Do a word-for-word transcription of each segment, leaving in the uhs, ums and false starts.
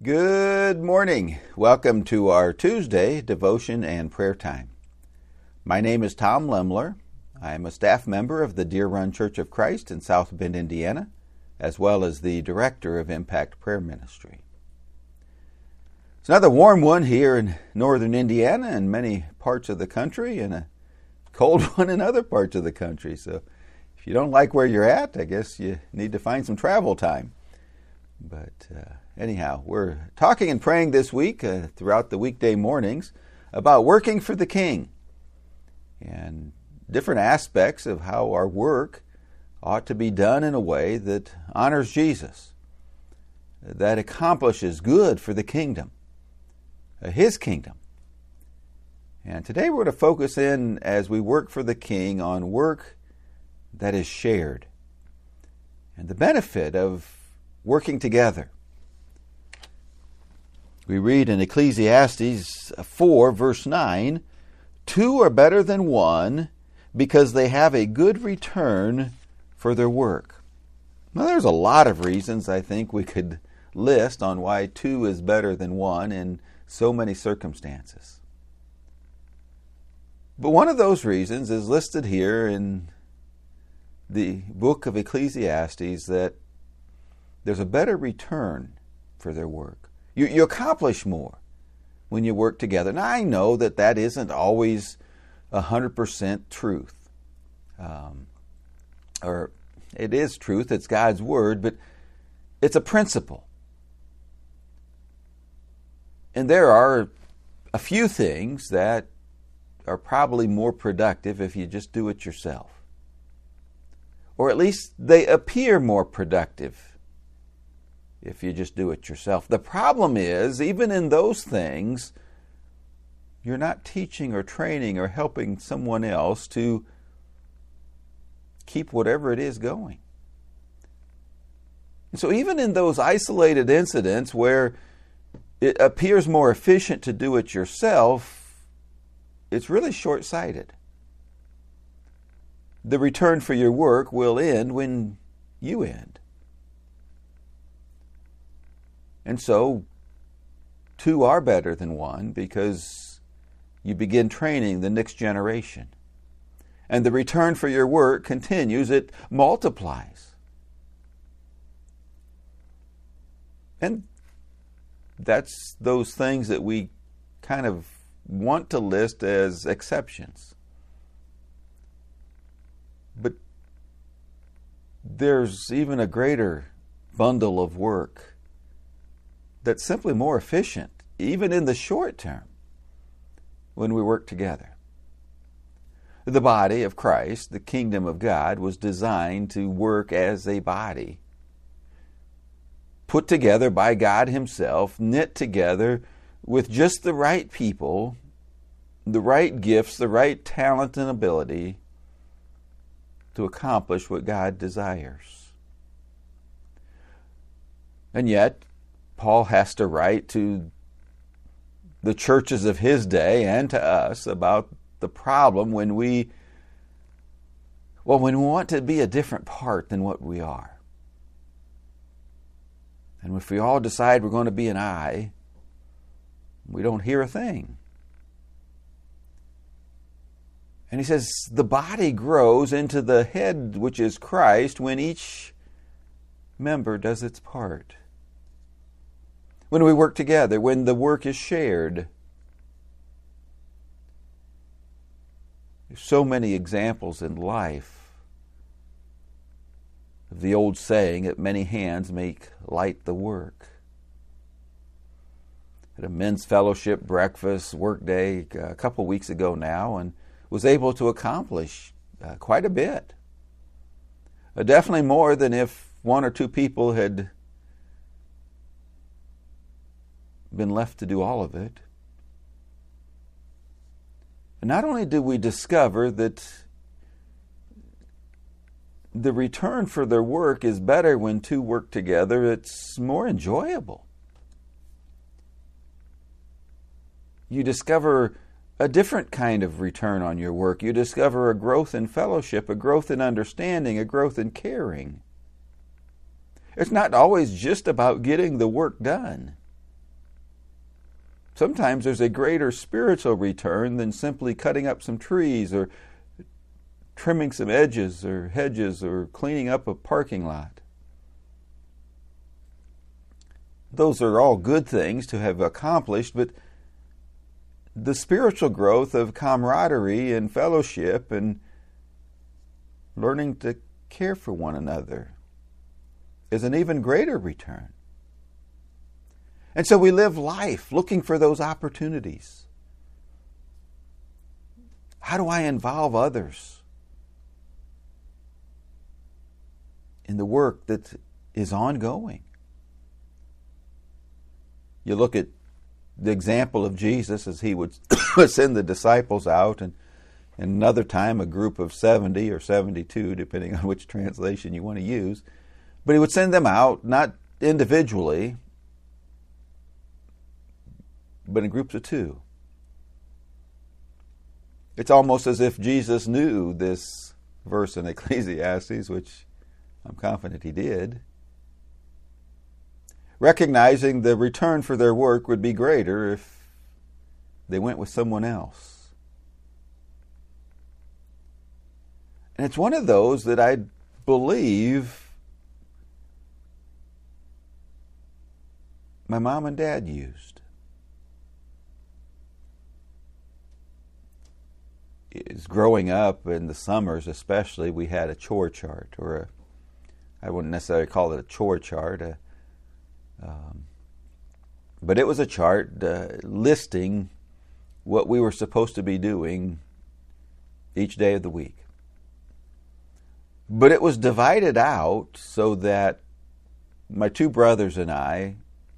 Good morning. Welcome to our Tuesday devotion and prayer time. My name is Tom Lemler. I am a staff member of the Deer Run Church of Christ in South Bend, Indiana, as well as the director of Impact Prayer Ministry. It's another warm one here in northern Indiana and many parts of the country, and a cold one in other parts of the country. So if you don't like where you're at, I guess you need to find some travel time. But uh, anyhow, we're talking and praying this week uh, throughout the weekday mornings about working for the King and different aspects of how our work ought to be done in a way that honors Jesus, that accomplishes good for the kingdom, uh, His kingdom. And today we're going to focus in, as we work for the King, on work that is shared and the benefit of working together. We read in Ecclesiastes four, verse nine, "Two are better than one because they have a good return for their work." Now, there's a lot of reasons I think we could list on why two is better than one in so many circumstances. But one of those reasons is listed here in the book of Ecclesiastes, that there's a better return for their work. You, you accomplish more when you work together. Now, I know that that isn't always one hundred percent truth. Um, or it is truth, it's God's Word, but it's a principle. And there are a few things that are probably more productive if you just do it yourself. Or at least they appear more productive if you just do it yourself. The problem is, even in those things, you're not teaching or training or helping someone else to keep whatever it is going. And so even in those isolated incidents where it appears more efficient to do it yourself, it's really short-sighted. The return for your work will end when you end. And so, two are better than one because you begin training the next generation. And the return for your work continues, it multiplies. And that's those things that we kind of want to list as exceptions. But there's even a greater bundle of work that's simply more efficient, even in the short term, when we work together. The body of Christ, the kingdom of God, was designed to work as a body, put together by God Himself, knit together with just the right people, the right gifts, the right talent and ability to accomplish what God desires. And yet, Paul has to write to the churches of his day and to us about the problem when we, well, when we want to be a different part than what we are. And if we all decide we're going to be an eye, we don't hear a thing. And he says, the body grows into the head, which is Christ, when each member does its part. When we work together, when the work is shared. There's so many examples in life of the old saying that many hands make light the work. At a men's fellowship breakfast work day a couple weeks ago now, and was able to accomplish uh, quite a bit. Uh, definitely more than if one or two people had been left to do all of it. And not only did we discover that the return for their work is better when two work together, it's more enjoyable. You discover a different kind of return on your work. You discover a growth in fellowship, a growth in understanding, a growth in caring. It's not always just about getting the work done. sometimes there's a greater spiritual return than simply cutting up some trees or trimming some edges or hedges or cleaning up a parking lot. Those are all good things to have accomplished, but the spiritual growth of camaraderie and fellowship and learning to care for one another is an even greater return. And so we live life looking for those opportunities. How do I involve others in the work that is ongoing? You look at the example of Jesus as he would send the disciples out, and, and another time a group of seventy or seventy-two, depending on which translation you want to use. But he would send them out, not individually, but in groups of two. It's almost as if Jesus knew this verse in Ecclesiastes, which I'm confident he did, recognizing the return for their work would be greater if they went with someone else. And it's one of those that I believe my mom and dad used. Is growing up in the summers especially, we had a chore chart, or a, I wouldn't necessarily call it a chore chart, a, um, but it was a chart uh, listing what we were supposed to be doing each day of the week. But it was divided out so that my two brothers and I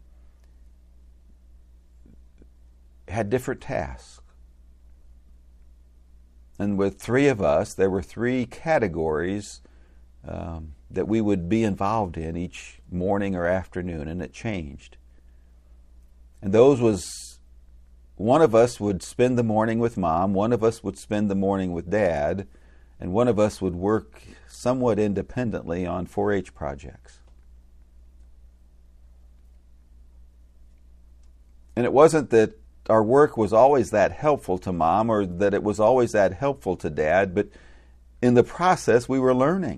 had different tasks. And with three of us, there were three categories um, that we would be involved in each morning or afternoon, and it changed. And those was, one of us would spend the morning with Mom, one of us would spend the morning with Dad, and one of us would work somewhat independently on four H projects. And it wasn't that our work was always that helpful to Mom or that it was always that helpful to Dad, but in the process we were learning.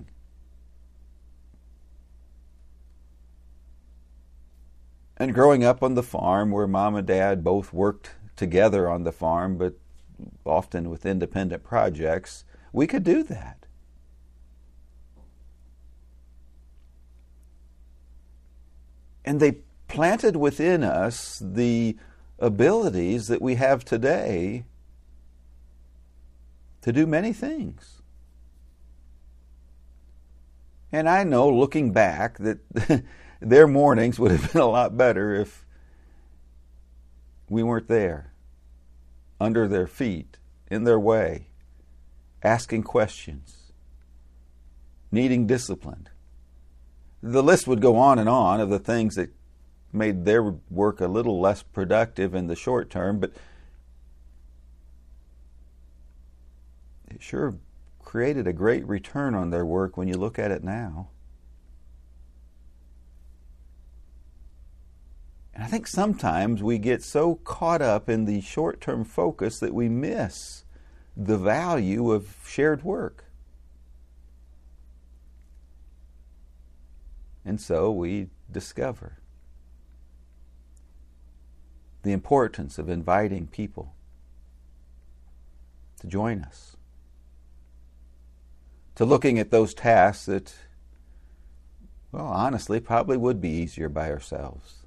And growing up on the farm where Mom and Dad both worked together on the farm, but often with independent projects, we could do that. And they planted within us the abilities that we have today to do many things. And I know, looking back, that their mornings would have been a lot better if we weren't there, under their feet, in their way, asking questions, needing discipline. The list would go on and on of the things that made their work a little less productive in the short term, but it sure created a great return on their work when you look at it now. And I think sometimes we get so caught up in the short-term focus that we miss the value of shared work. And so we discover the importance of inviting people to join us, to looking at those tasks that, well, honestly, probably would be easier by ourselves.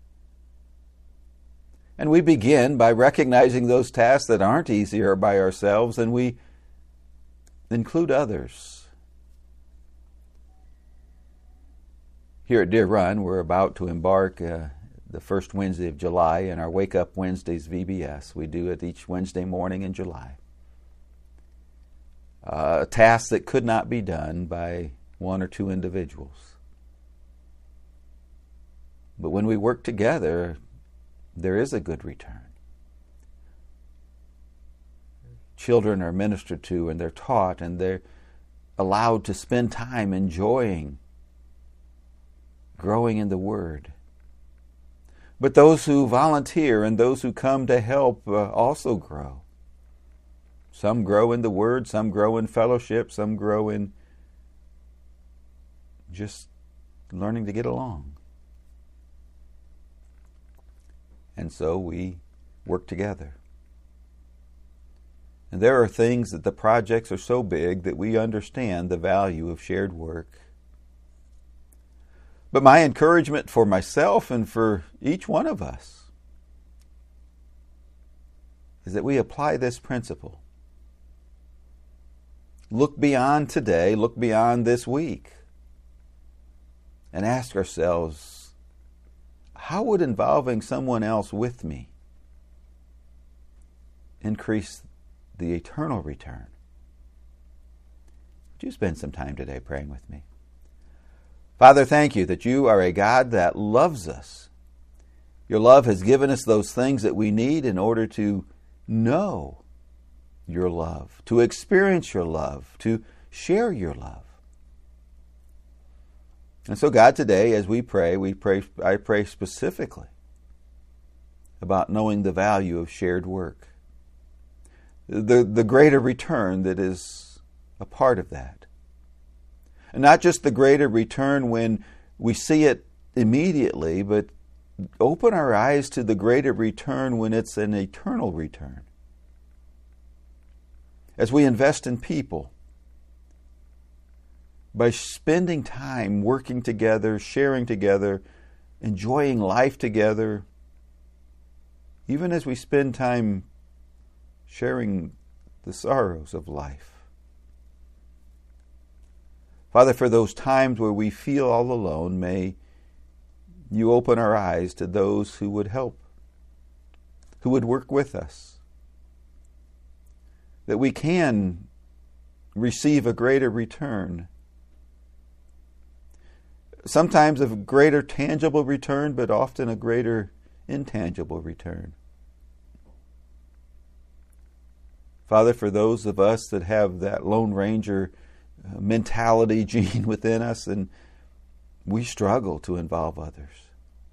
And we begin by recognizing those tasks that aren't easier by ourselves, and we include others. Here at Deer Run, we're about to embark uh, the first Wednesday of July in our Wake Up Wednesdays V B S. We do it each Wednesday morning in July. Uh, a task that could not be done by one or two individuals. But when we work together, there is a good return. Children are ministered to, and they're taught, and they're allowed to spend time enjoying growing in the Word. but those who volunteer and those who come to help uh, also grow. Some grow in the Word, some grow in fellowship, some grow in just learning to get along. And so we work together. And there are things that the projects are so big that we understand the value of shared work. But my encouragement for myself and for each one of us is that we apply this principle. Look beyond today, look beyond this week, and ask ourselves, how would involving someone else with me increase the eternal return? Would you spend some time today praying with me? Father, thank you that you are a God that loves us. Your love has given us those things that we need in order to know your love, to experience your love, to share your love. And so, God, today as we pray, we pray. I pray specifically about knowing the value of shared work. The, the greater return that is a part of that. And not just the greater return when we see it immediately, but open our eyes to the greater return when it's an eternal return. As we invest in people, by spending time working together, sharing together, enjoying life together, even as we spend time sharing the sorrows of life. Father, for those times where we feel all alone, may you open our eyes to those who would help, who would work with us, that we can receive a greater return. Sometimes a greater tangible return, but often a greater intangible return. Father, for those of us that have that Lone Ranger mentality gene within us, and we struggle to involve others,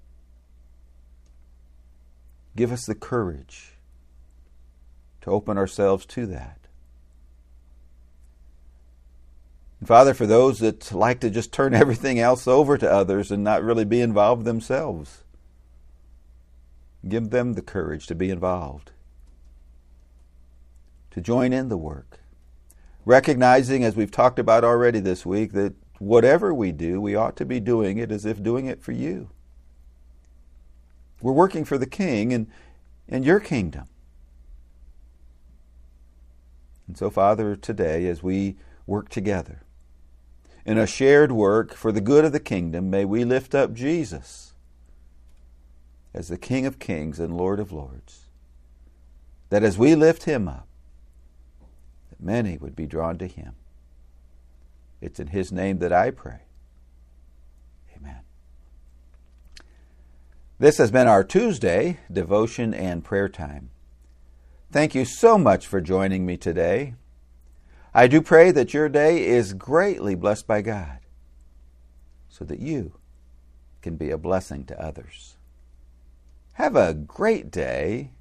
give us the courage to open ourselves to that. And Father, for those that like to just turn everything else over to others and not really be involved themselves, give them the courage to be involved, to join in the work, recognizing, as we've talked about already this week, that whatever we do, we ought to be doing it as if doing it for you. We're working for the King and, and your kingdom. And so, Father, today, as we work together in a shared work for the good of the kingdom, may we lift up Jesus as the King of Kings and Lord of Lords. That as we lift him up, that many would be drawn to him. It's in his name that I pray. Amen. This has been our Tuesday devotion and prayer time. Thank you so much for joining me today. I do pray that your day is greatly blessed by God, so that you can be a blessing to others. Have a great day,